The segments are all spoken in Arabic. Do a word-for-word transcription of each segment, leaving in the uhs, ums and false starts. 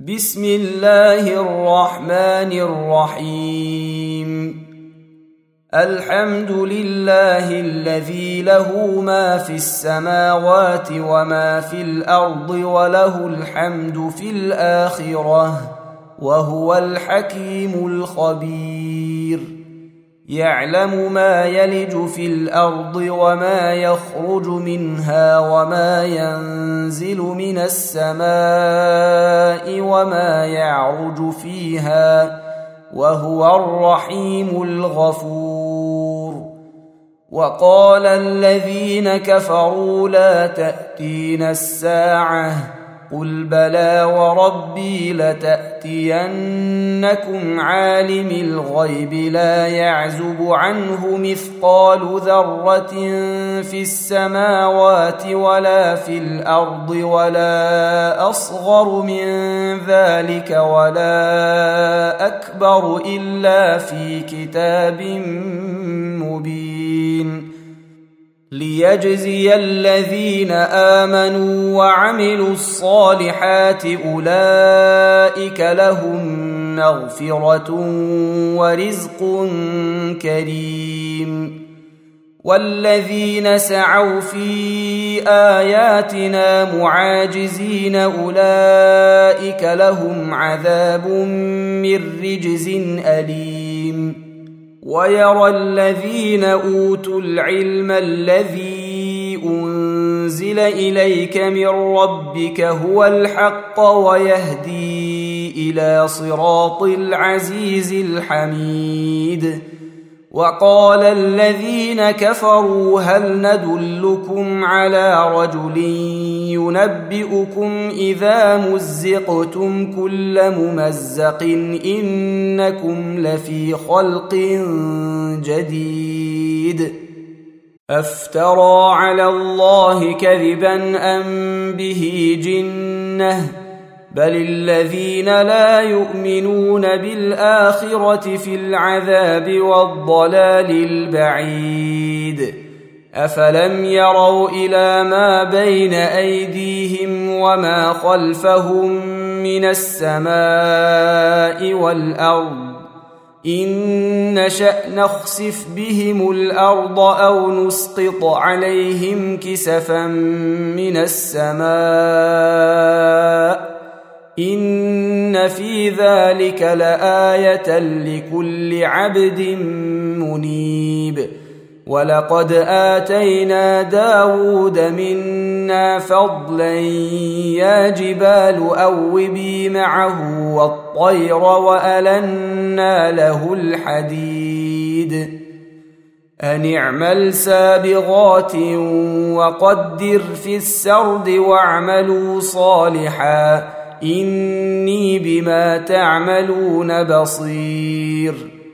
بسم الله الرحمن الرحيم. الحمد لله الذي له ما في السماوات وما في الأرض وله الحمد في الآخرة وهو الحكيم الخبير. يعلم ما يلج في الأرض وما يخرج منها وما ينزل من السماء وما يعرج فيها وهو الرحيم الغفور. وقال الذين كفروا لا تأتينا الساعة قل بلى وربي لتأتينكم عالم الغيب لا يعزب عنه مثقال ذرة في السماوات ولا في الأرض ولا أصغر من ذلك ولا أكبر إلا في كتاب مبين. ليجزي الذين آمنوا وعملوا الصالحات أولئك لهم مغفرة ورزق كريم. والذين سعوا في آياتنا معاجزين أولئك لهم عذاب من رجز أليم. ويرى الذين أوتوا العلم الذي أنزل إليك من ربك هو الحق ويهدي إلى صراط العزيز الحميد. وقال الذين كفروا هل ندلكم على رجل ينبئكم إذا مزقتم كل ممزق إنكم لفي خلق جديد. أفترى على الله كذبا أم به جنة بل الذين لا يؤمنون بالآخرة في العذاب والضلال البعيد. أفلم يروا إلى ما بين أيديهم وما خلفهم من السماء والأرض إن نشأ نخسف بهم الأرض أو نسقط عليهم كسفا من السماء إن في ذلك لآية لكل عبد منيب. ولقد آتينا داود منا فضلا يا جبال أوبي معه والطير وألنا له الحديد أن اعمل سابغات وقدر في السرد واعملوا صالحا إني بما تعملون بصير.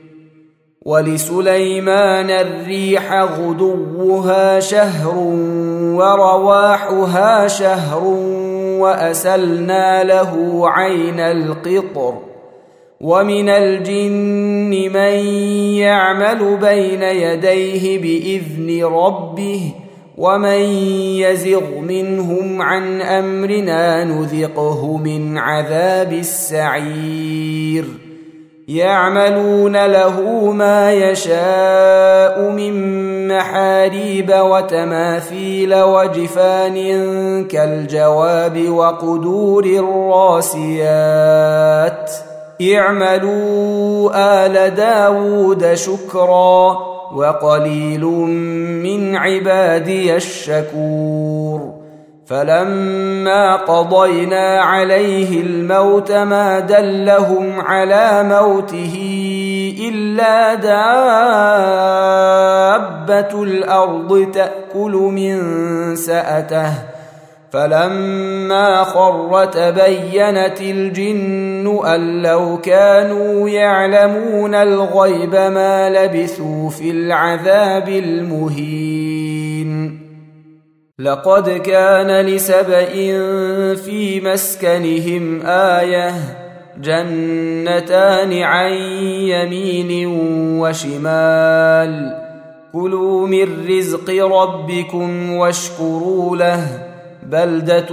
ولسليمان الريح غدوها شهر ورواحها شهر وأسلنا له عين القطر. ومن الجن من يعمل بين يديه بإذن ربه ومن يزغ منهم عن أمرنا نذقه من عذاب السعير. يعملون له ما يشاء من محاريب وتماثيل وجفان كالجواب وقدور الراسيات اعملوا آل داود شكرا وقليل من عبادي الشكور. فلما قضينا عليه الموت ما دلهم على موته إلا دابة الأرض تأكل من سأته فلما خر تبينت الجن أن لو كانوا يعلمون الغيب ما لبثوا في العذاب المهين. لقد كان لسبإ في مسكنهم آية جنتان عن يمين وشمال كلوا من رزق ربكم واشكروا له بلدة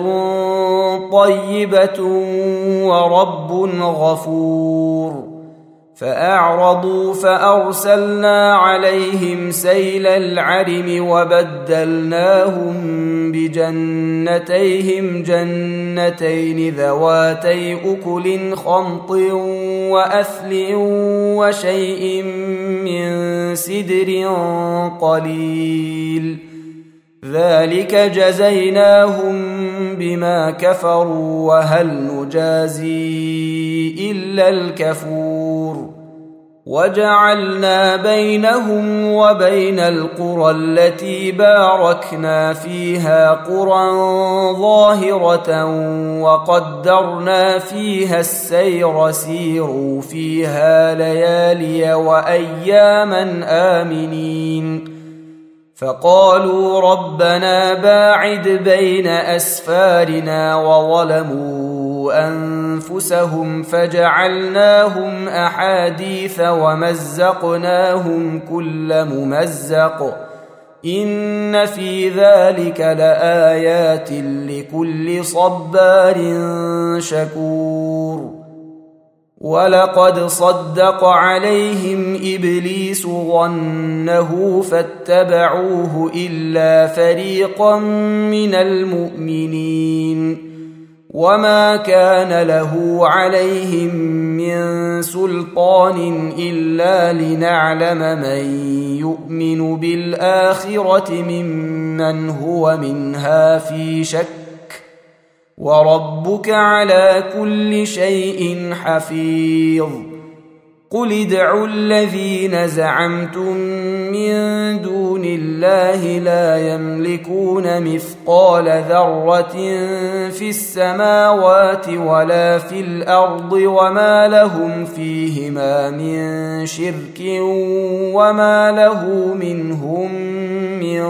طيبة ورب غفور. فأعرضوا فأرسلنا عليهم سيل العرم وبدلناهم بجنتيهم جنتين ذواتي أكل خمط وأثل وشيء من سدر قليل، ذلك جزيناهم بما كفروا وهل نجازي إلا الكفور. وجعلنا بينهم وبين القرى التي باركنا فيها قرى ظاهرة وقدرنا فيها السير، سيروا فيها ليالي وأياما آمنين. فقالوا ربنا باعد بين أسفارنا وظلموا أنفسهم فجعلناهم أحاديث ومزقناهم كل ممزق، إن في ذلك لآيات لكل صبار شكور. ولقد صدق عليهم إبليس ظنه فاتبعوه إلا فريقا من المؤمنين، وما كان له عليهم من سلطان إلا لنعلم من يؤمن بالآخرة ممن هو منها في شك، وربك على كل شيء حفيظ. قل ادعوا الذين زعمتم من دون الله لا يملكون مثقال ذرة في السماوات ولا في الأرض وما لهم فيهما من شرك وما له منهم من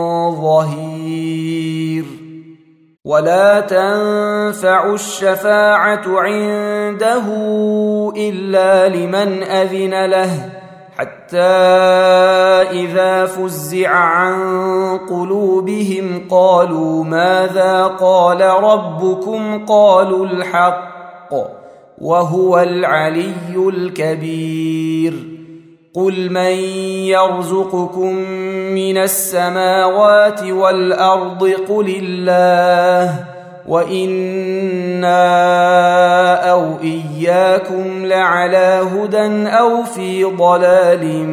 ظهير. ولا تنفع الشفاعة عنده إلا لمن أذن له، حتى إذا فزع عن قلوبهم قالوا ماذا قال ربكم قالوا الحق وهو العلي الكبير. قل من يرزقكم من السماوات والأرض قل الله وإنا أو إياكم لعلى هدى أو في ضلال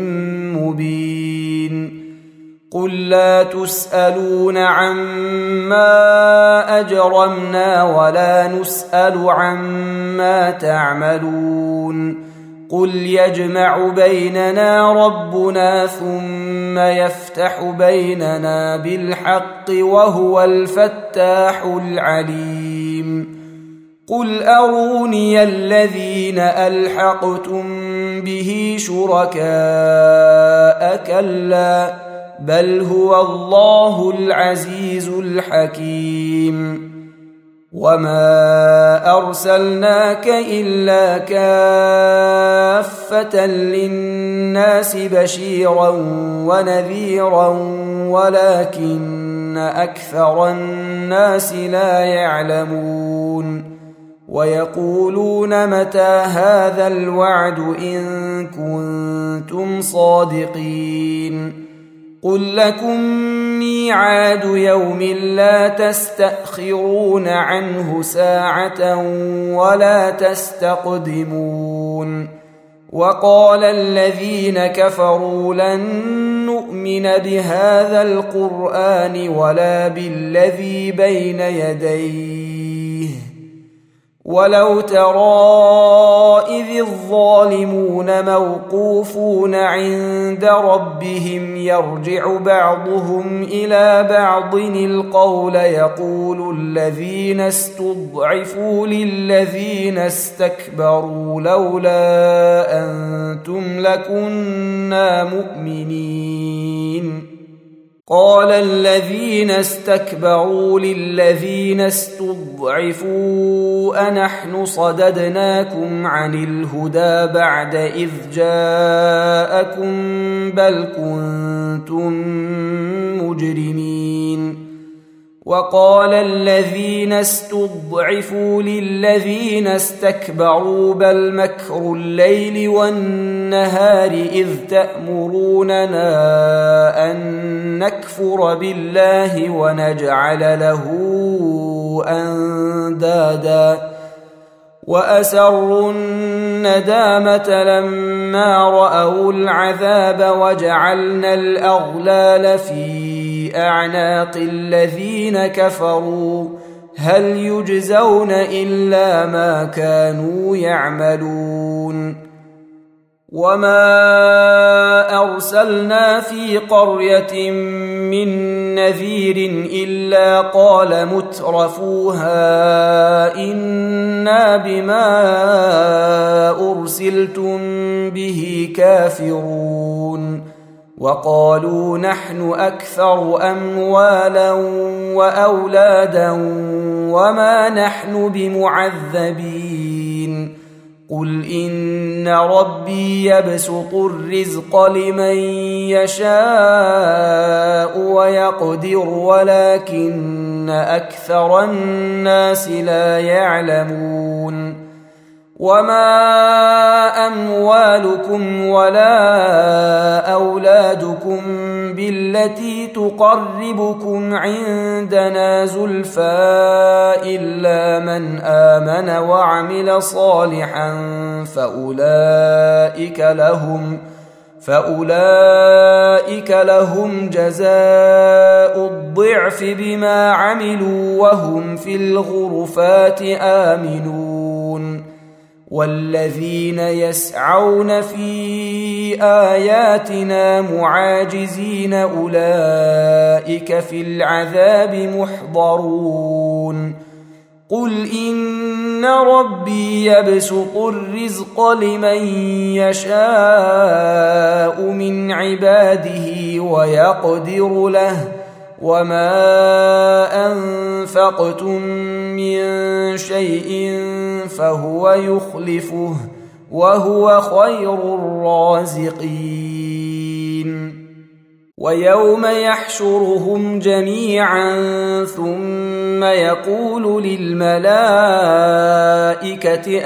مبين. قل لا تسألون عما أجرمنا ولا نسأل عما تعملون. قل يجمع بيننا ربنا ثم يفتح بيننا بالحق وهو الفتاح العليم. قل أروني الذين ألحقتم به شركاء كلا بل هو الله العزيز الحكيم. وما أرسلناك إلا كافة للناس بشيرا ونذيرا ولكن أكثر الناس لا يعلمون. ويقولون متى هذا الوعد إن كنتم صادقين. قل لكم ميعاد يوم لا تستأخرون عنه ساعة ولا تستقدمون. وقال الذين كفروا لن نؤمن بهذا القرآن ولا بالذي بين يديه ولو ترى إذ الظالمون موقوفون عند ربهم يرجع بعضهم إلى بعض القول يقول الذين استضعفوا للذين استكبروا لولا أنتم لكنا مؤمنين. قال الذين استكبروا للذين استضعفوا أنحن صددناكم عن الهدى بعد إذ جاءكم بل كنتم مجرمين. وقال الذين استضعفوا للذين استكبروا بل مكر الليل والنهار إذ تأمروننا أن نكفر بالله ونجعل له أندادا وأسروا الندامة لما رأوا العذاب وجعلنا الأغلال في أعناق الذين كفروا هل يجزون إلا ما كانوا يعملون وما أرسلنا في قرية من نذير إلا قال مترفوها إنا بما أرسلتم به كافرون وقالوا نحن أكثر أموالا وأولادا وما نحن بمعذبين قل إن ربي يبسط الرزق لمن يشاء ويقدر ولكن أكثر الناس لا يعلمون وما أموالكم ولا أولادكم بالتي تقربكم عندنا زلفى إلا من آمن وعمل صالحا فأولئك لهم فأولئك لهم جزاء الضعف بما عملوا وهم في الغرفات آمنون والذين يسعون في آياتنا معاجزين أولئك في العذاب محضرون قل إن ربي يبسط الرزق لمن يشاء من عباده ويقدر له وما أنفقتم من شيء فهو يخلفه وهو خير الرازقين ويوم يحشرهم جميعا ثم يقول للملائكة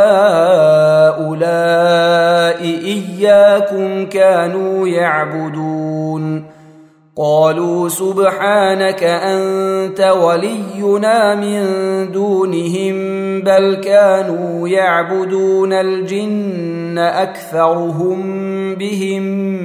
أهؤلاء إياكم كانوا يعبدون قالوا سبحانك أنت ولينا من دونهم بل كانوا يعبدون الجن أكثرهم بهم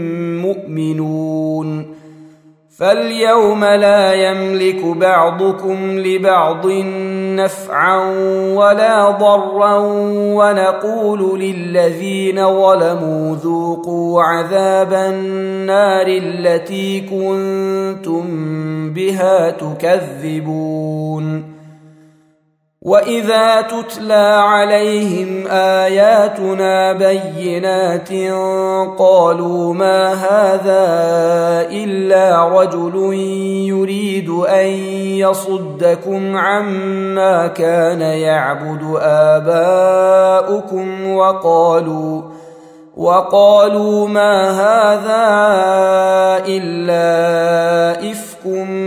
مؤمنون فاليوم لا يملك بعضكم لبعض نفعا ولا ضرا ونقول للذين ظلموا ذوقوا عذاب النار التي كنتم بها تكذبون وإذا تتلى عليهم آياتنا بينات قالوا ما هذا إلا رجل يريد أن يصدكم عما كان يعبد آباؤكم وقالوا وقالوا ما هذا إلا إفك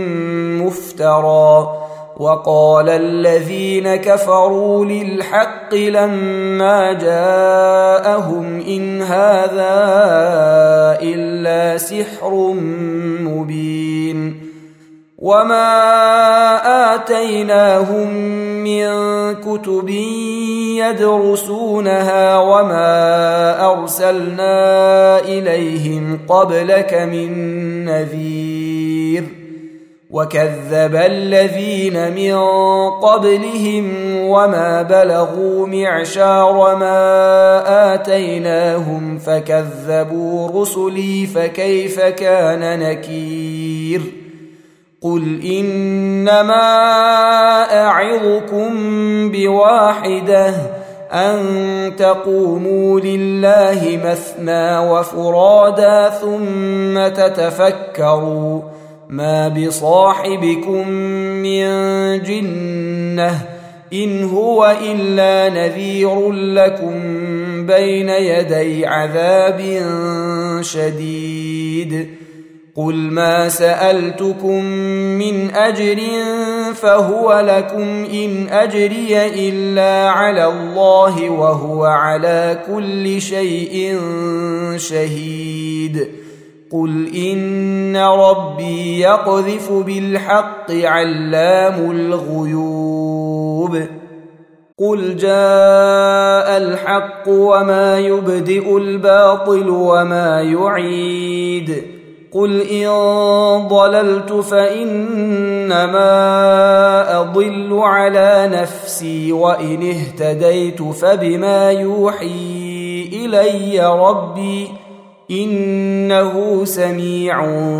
مفترى وقال الذين كفروا للحق لما جاءهم إن هذا إلا سحر مبين وما آتيناهم من كتب يدرسونها وما أرسلنا إليهم قبلك من نذير وكذب الذين من قبلهم وما بلغوا معشار ما آتيناهم فكذبوا رسلي فكيف كان نكير قل إنما أعظكم بواحدة أن تقوموا لله مثنى وفرادا ثم تتفكروا ما بصاحبكم من جنة إن هو إلا نذير لكم بين يدي عذاب شديد قل ما سألتكم من أجر فهو لكم إن أجري إلا على الله وهو على كل شيء شهيد قل إن ربي يقذف بالحق علام الغيوب قل جاء الحق وما يبدئ الباطل وما يعيد قل إن ضللت فإنما أضل على نفسي وإن اهتديت فبما يوحي إلي ربي إنه سميع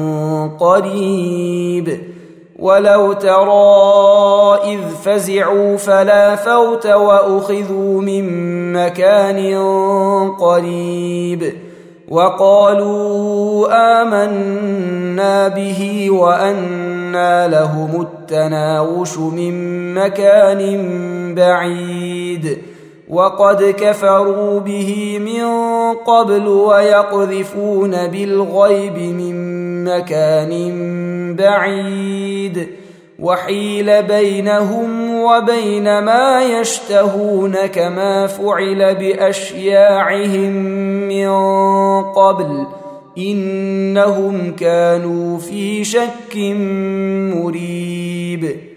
قريب ولو ترى إذ فزعوا فلا فوت وأخذوا من مكان قريب وقالوا آمنا به وأنى لهم التناوش من مكان بعيد وقد كفروا به من قبل ويقذفون بالغيب من مكان بعيد وحيل بينهم وبين ما يشتهون كما فعل بأشياعهم من قبل إنهم كانوا في شك مريب